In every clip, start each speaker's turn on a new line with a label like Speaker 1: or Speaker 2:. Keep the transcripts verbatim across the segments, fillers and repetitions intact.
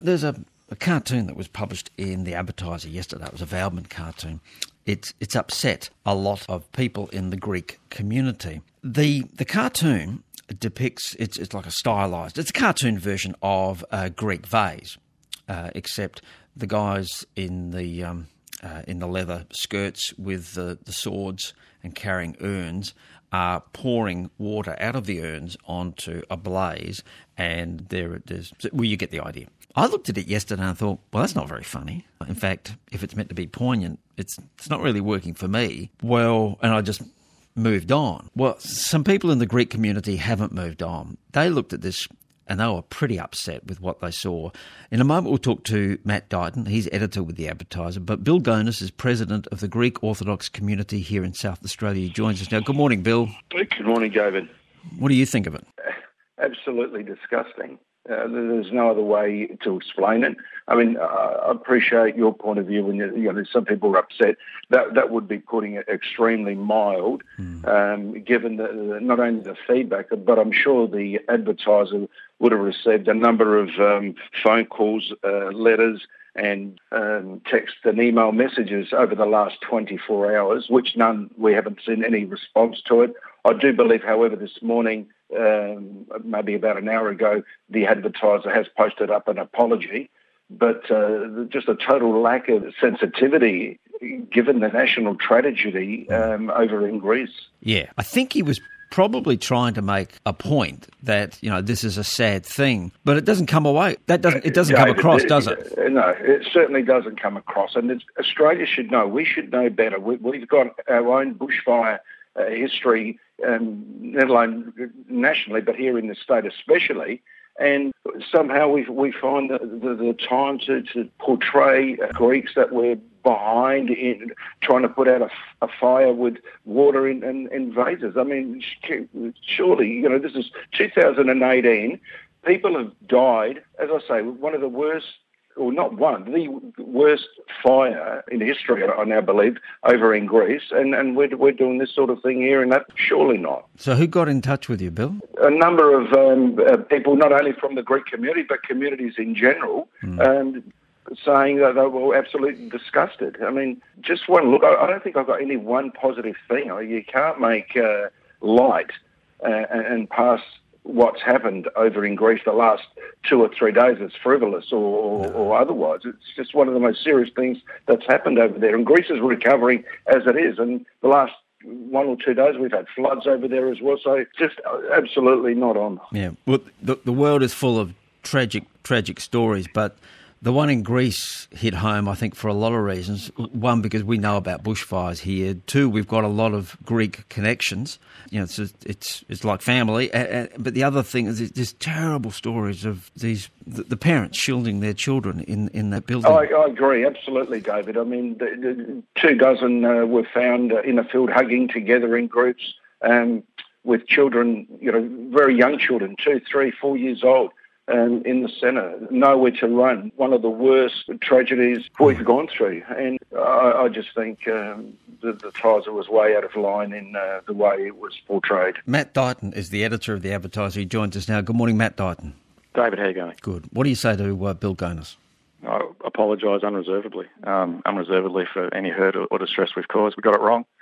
Speaker 1: There's a, a cartoon that was published in the Advertiser yesterday. It was a Valdman cartoon. It's it's upset a lot of people in the Greek community. The the cartoon depicts, it's it's like a stylised, it's a cartoon version of a Greek vase, uh, except the guys in the um, uh, in the leather skirts with the, the swords and carrying urns are pouring water out of the urns onto a blaze, and there there's well, you get the idea. I looked at it yesterday and I thought, well, that's not very funny. In fact, if it's meant to be poignant, it's it's not really working for me. Well, and I just moved on. Well, some people in the Greek community haven't moved on. They looked at this and they were pretty upset with what they saw. In a moment, we'll talk to Matt Dighton. He's editor with The Advertiser. But Bill Gonis is president of the Greek Orthodox community here in South Australia. He joins us now. Good morning, Bill.
Speaker 2: Good morning, David.
Speaker 1: What do you think of it?
Speaker 2: Absolutely disgusting. Uh, there's no other way to explain it. I mean, uh, I appreciate your point of view when you, you know, some people are upset. That that would be putting it extremely mild, mm. um, given the, the, not only the feedback, but I'm sure the Advertiser would have received a number of um, phone calls, uh, letters, and um, text and email messages over the last twenty-four hours, which none, we haven't seen any response to it. I do believe, however, this morning, um, maybe about an hour ago, the Advertiser has posted up an apology, but uh, just a total lack of sensitivity given the national tragedy um, over in Greece.
Speaker 1: Yeah, I think he was probably trying to make a point that, you know, this is a sad thing, but it doesn't come away. That doesn't. It doesn't
Speaker 2: yeah,
Speaker 1: come across,
Speaker 2: it,
Speaker 1: does it?
Speaker 2: No, it certainly doesn't come across. And it's, Australia should know. We should know better. We, we've got our own bushfire uh, history, um, not alone nationally, but here in the state especially. And somehow we we find the, the, the time to, to portray Greeks that we're behind in trying to put out a, a fire with water in, in, in vases. I mean, surely, you know, this is two thousand eighteen. People have died, as I say, one of the worst, or not one, the worst fire in history, I now believe, over in Greece. And, and we're, we're doing this sort of thing here, and that surely not.
Speaker 1: So who got in touch with you, Bill?
Speaker 2: A number of um, uh, people, not only from the Greek community, but communities in general, mm. um, saying that they were absolutely disgusted. I mean, just one look, I, I don't think I've got any one positive thing. You can't make uh, light uh, and, and pass what's happened over in Greece the last two or three days as frivolous or, or, no. or otherwise. It's just one of the most serious things that's happened over there. And Greece is recovering as it is. And the last one or two days we've had floods over there as well. So just absolutely not on.
Speaker 1: Yeah, well, the, the world is full of tragic, tragic stories, but the one in Greece hit home, I think, for a lot of reasons. One, because we know about bushfires here. Two, we've got a lot of Greek connections. You know, it's it's it's like family. But the other thing is there's terrible stories of these the, the parents shielding their children in, in that building.
Speaker 2: I, I agree, absolutely, David. I mean, the, the two dozen uh, were found in a field hugging together in groups um, with children, you know, very young children, two, three, four years old. Um, in the centre, nowhere to run. One of the worst tragedies we've gone through. And I, I just think um, the, the Tiser was way out of line in uh, the way it was portrayed.
Speaker 1: Matt Dighton is the editor of The Advertiser. He joins us now. Good morning, Matt Dighton.
Speaker 3: David, how are you going?
Speaker 1: Good. What do you say to uh, Bill Gonis?
Speaker 3: I apologise unreservedly, um, unreservedly for any hurt or, or distress we've caused. We got it wrong.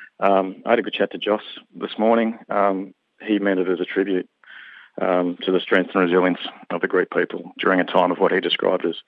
Speaker 3: Um, I had a good chat to Joss this morning. Um, he meant it as a tribute Um, to the strength and resilience of the Greek people during a time of what he described as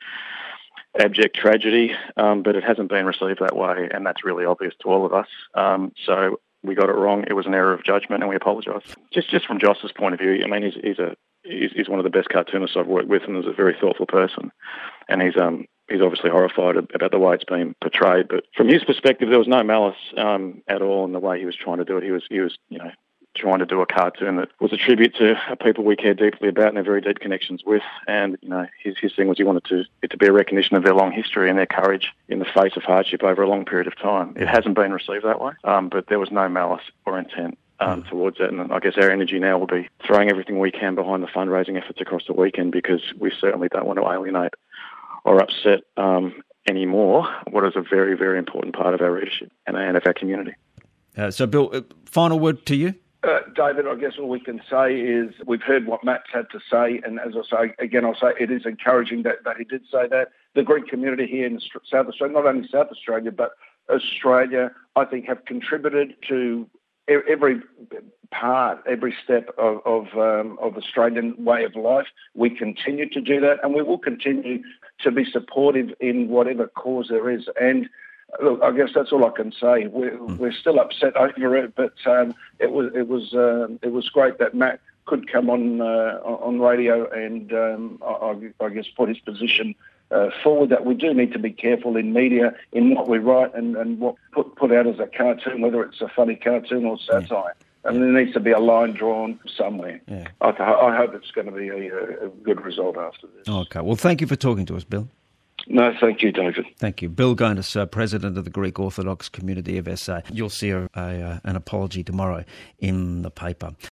Speaker 3: abject tragedy, um, but it hasn't been received that way, and that's really obvious to all of us. Um, so we got it wrong. It was an error of judgment, and we apologise. Just just from Joss's point of view, I mean, he's, he's a he's, he's one of the best cartoonists I've worked with, and is a very thoughtful person, and he's um he's obviously horrified about the way it's been portrayed. But from his perspective, there was no malice um, at all in the way he was trying to do it. He was he was you know. trying to do a cartoon that was a tribute to people we care deeply about and have very deep connections with. And, you know, his his thing was he wanted to it to be a recognition of their long history and their courage in the face of hardship over a long period of time. It hasn't been received that way, um, but there was no malice or intent um, towards it. And I guess our energy now will be throwing everything we can behind the fundraising efforts across the weekend, because we certainly don't want to alienate or upset um, anymore what is a very, very important part of our readership and, and of our community.
Speaker 1: Uh, so, Bill, uh, final word to you?
Speaker 2: Uh, David, I guess all we can say is we've heard what Matt's had to say, and as I say, again, I'll say it is encouraging that, that he did say that. The Greek community here in South Australia, not only South Australia, but Australia, I think have contributed to every part, every step of of, um, of Australian way of life. We continue to do that, and we will continue to be supportive in whatever cause there is. And look, I guess that's all I can say. We're, mm. we're still upset over it, but um, it was it was uh, it was great that Matt could come on uh, on radio and um, I, I guess put his position uh, forward. That we do need to be careful in media in what we write and, and what put put out as a cartoon, whether it's a funny cartoon or satire. Yeah. And there needs to be a line drawn somewhere. Yeah. I, I hope it's going to be a, a good result after this.
Speaker 1: Okay. Well, thank you for talking to us, Bill.
Speaker 2: No, thank you, David.
Speaker 1: Thank you. Bill Gonis, uh, President of the Greek Orthodox Community of S A. You'll see a, a, uh, an apology tomorrow in the paper.